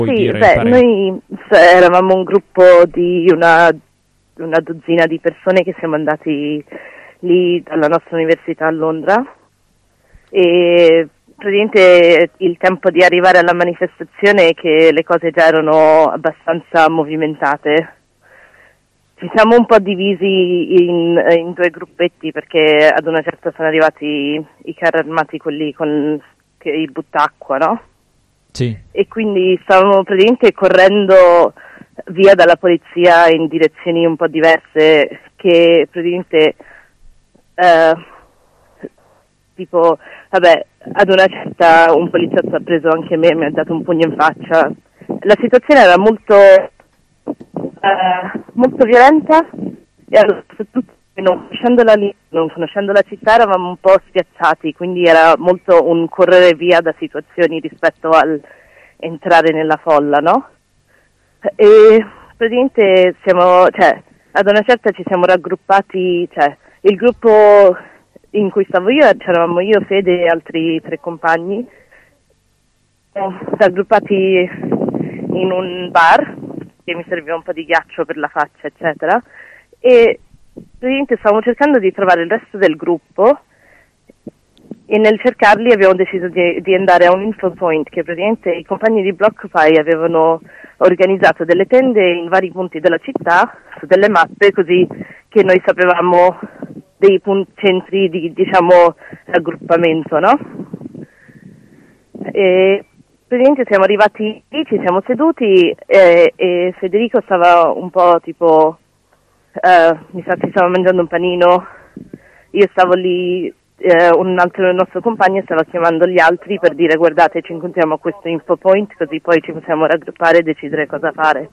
Puoi Sì, dire beh, parenti? noi eravamo un gruppo di una dozzina di persone che siamo andati lì dalla nostra università a Londra e praticamente il tempo di arrivare alla manifestazione è che le cose già erano abbastanza movimentate. Ci siamo un po' divisi in due gruppetti perché ad una certa sono arrivati i carri armati, quelli con i buttacqua, no? Sì. E quindi stavamo praticamente correndo via dalla polizia in direzioni un po' diverse che praticamente tipo, vabbè, ad una certa un poliziotto ha preso anche me e mi ha dato un pugno in faccia. La situazione era molto violenta e allora, soprattutto non conoscendola lì, non conoscendo la città, eravamo un po' spiazzati, quindi era molto un correre via da situazioni rispetto al entrare nella folla, no? E praticamente ad una certa ci siamo raggruppati, cioè il gruppo in cui stavo io, c'eravamo io, Fede e altri 3 compagni, raggruppati in un bar che mi serviva un po' di ghiaccio per la faccia, eccetera, e praticamente stavamo cercando di trovare il resto del gruppo e nel cercarli abbiamo deciso di andare a un info point che praticamente i compagni di BlockFi avevano organizzato delle tende in vari punti della città su delle mappe così che noi sapevamo dei centri di, diciamo, raggruppamento, no? E praticamente siamo arrivati lì, ci siamo seduti e Federico stava un po' tipo, mi sa che stava mangiando un panino, io stavo lì, un altro del nostro compagno stava chiamando gli altri per dire guardate ci incontriamo a questo info point così poi ci possiamo raggruppare e decidere cosa fare.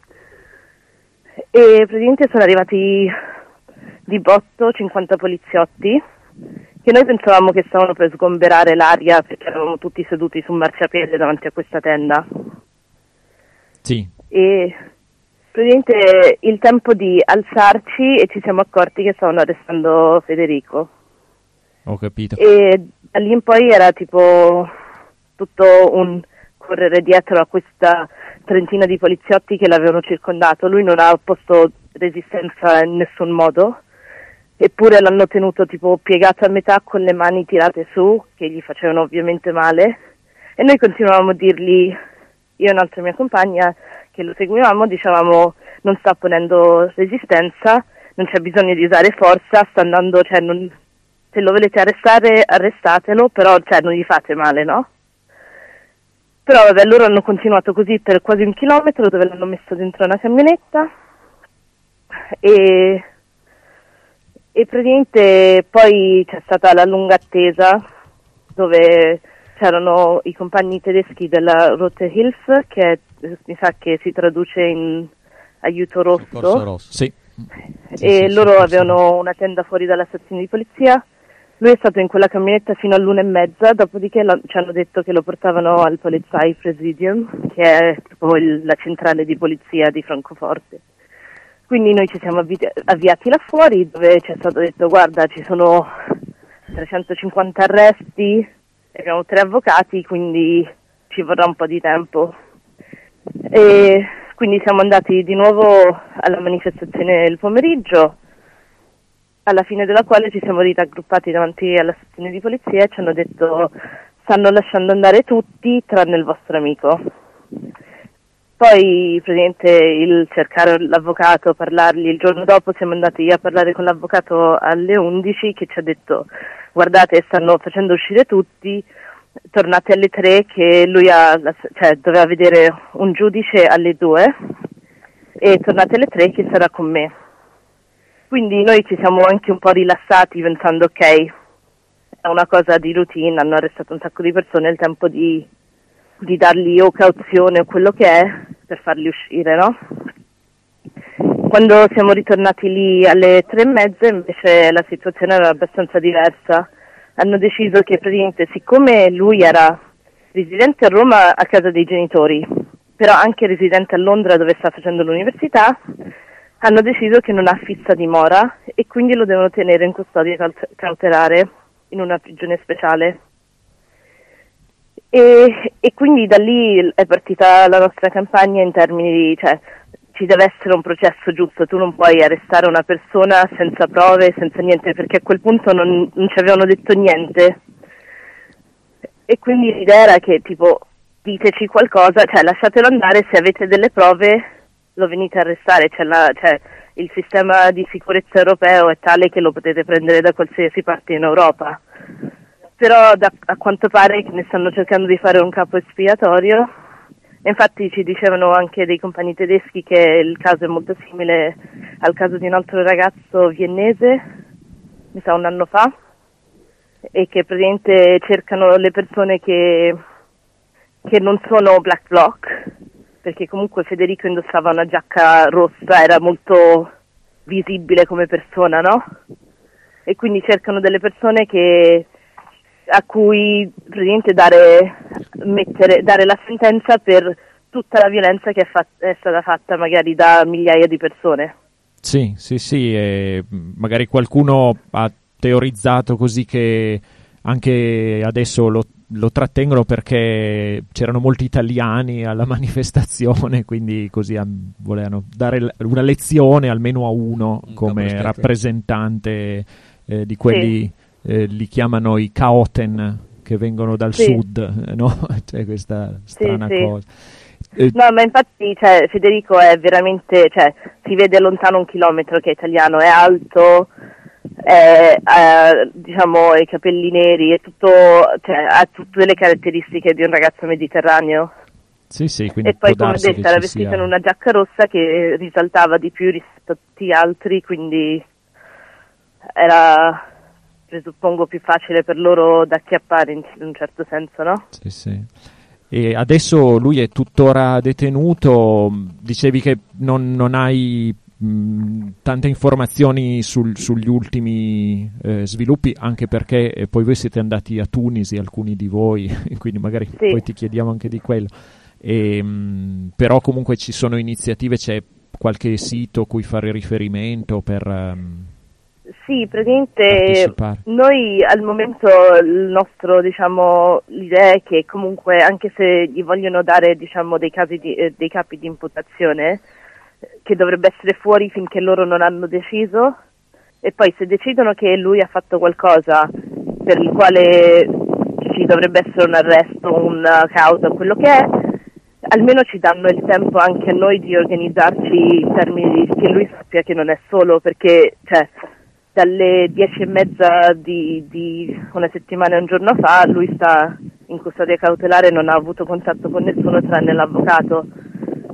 E praticamente sono arrivati di botto 50 poliziotti che noi pensavamo che stavano per sgomberare l'aria perché eravamo tutti seduti su un marciapiede davanti a questa tenda. Sì. E praticamente il tempo di alzarci e ci siamo accorti che stavano arrestando Federico. Ho capito. E da lì in poi era tipo tutto un correre dietro a questa trentina di poliziotti che l'avevano circondato. Lui non ha opposto resistenza in nessun modo, eppure l'hanno tenuto tipo piegato a metà con le mani tirate su, che gli facevano ovviamente male. E noi continuavamo a dirgli, io e un'altra mia compagna che lo seguivamo, dicevamo non sta ponendo resistenza, non c'è bisogno di usare forza, sta andando, cioè se lo volete arrestare, arrestatelo, però cioè, non gli fate male, no? Però vabbè, loro hanno continuato così per quasi 1 chilometro dove l'hanno messo dentro una camionetta e praticamente poi c'è stata la lunga attesa dove c'erano i compagni tedeschi della Rote Hilfe che mi sa che si traduce in aiuto rosso. Soccorso rosso. Sì. E loro avevano una tenda fuori dalla stazione di polizia. Lui è stato in quella camionetta fino all'1:30, dopodiché ci hanno detto che lo portavano al Polizeipresidium, che è proprio la centrale di polizia di Francoforte. Quindi noi ci siamo avviati là fuori dove ci è stato detto guarda ci sono 350 arresti, abbiamo 3 avvocati quindi ci vorrà un po' di tempo. E quindi siamo andati di nuovo alla manifestazione il pomeriggio, alla fine della quale ci siamo raggruppati davanti alla stazione di polizia e ci hanno detto stanno lasciando andare tutti tranne il vostro amico. Poi praticamente il cercare l'avvocato, parlargli, il giorno dopo siamo andati a parlare con l'avvocato alle 11 che ci ha detto guardate stanno facendo uscire tutti, tornate alle 3 che lui doveva vedere un giudice alle 2 e tornate alle 3 che sarà con me. Quindi noi ci siamo anche un po' rilassati pensando ok, è una cosa di routine, hanno arrestato un sacco di persone, è il tempo di dargli o cauzione o quello che è per farli uscire, no? Quando siamo ritornati lì alle 3:30 invece la situazione era abbastanza diversa. Hanno deciso che praticamente siccome lui era residente a Roma a casa dei genitori, però anche residente a Londra dove sta facendo l'università, hanno deciso che non ha fissa dimora e quindi lo devono tenere in custodia cautelare in una prigione speciale. E quindi da lì è partita la nostra campagna in termini di, cioè, ci deve essere un processo giusto, tu non puoi arrestare una persona senza prove, senza niente, perché a quel punto non ci avevano detto niente. E quindi l'idea era che, tipo, diteci qualcosa, cioè lasciatelo andare, se avete delle prove lo venite a arrestare, cioè, il sistema di sicurezza europeo è tale che lo potete prendere da qualsiasi parte in Europa. Però a quanto pare che ne stanno cercando di fare un capo espiatorio. Infatti ci dicevano anche dei compagni tedeschi che il caso è molto simile al caso di un altro ragazzo viennese, mi sa un anno fa, e che praticamente cercano le persone che non sono black bloc, perché comunque Federico indossava una giacca rossa, era molto visibile come persona, no? E quindi cercano delle persone a cui praticamente dare la sentenza per tutta la violenza che è stata fatta magari da migliaia di persone. Sì, e magari qualcuno ha teorizzato così che anche adesso lo trattengono perché c'erano molti italiani alla manifestazione, quindi così volevano dare una lezione almeno a uno come rappresentante di quelli... Sì. Li chiamano i Kaoten, che vengono dal sud, no? C'è questa strana cosa. No, ma infatti, cioè, Federico è veramente, cioè, si vede lontano 1 chilometro che è italiano, è alto, diciamo, i capelli neri, è tutto, cioè, ha tutte le caratteristiche di un ragazzo mediterraneo. Sì, quindi e poi, come detto, era vestito in una giacca rossa che risaltava di più rispetto a tutti gli altri, quindi era, presuppongo, più facile per loro da acchiappare in un certo senso, no? Sì. E adesso lui è tuttora detenuto, dicevi che non hai tante informazioni sugli ultimi sviluppi, anche perché poi voi siete andati a Tunisi, alcuni di voi, quindi magari poi ti chiediamo anche di quello. Però comunque ci sono iniziative, c'è qualche sito a cui fare riferimento per... Sì, praticamente noi al momento l'idea è che comunque anche se gli vogliono dare dei capi di imputazione, che dovrebbe essere fuori finché loro non hanno deciso, e poi se decidono che lui ha fatto qualcosa per il quale ci dovrebbe essere un arresto, una causa, quello che è, almeno ci danno il tempo anche a noi di organizzarci in termini di che lui sappia che non è solo, perché dalle 10:30 di una settimana e un giorno fa lui sta in custodia cautelare e non ha avuto contatto con nessuno tranne l'avvocato.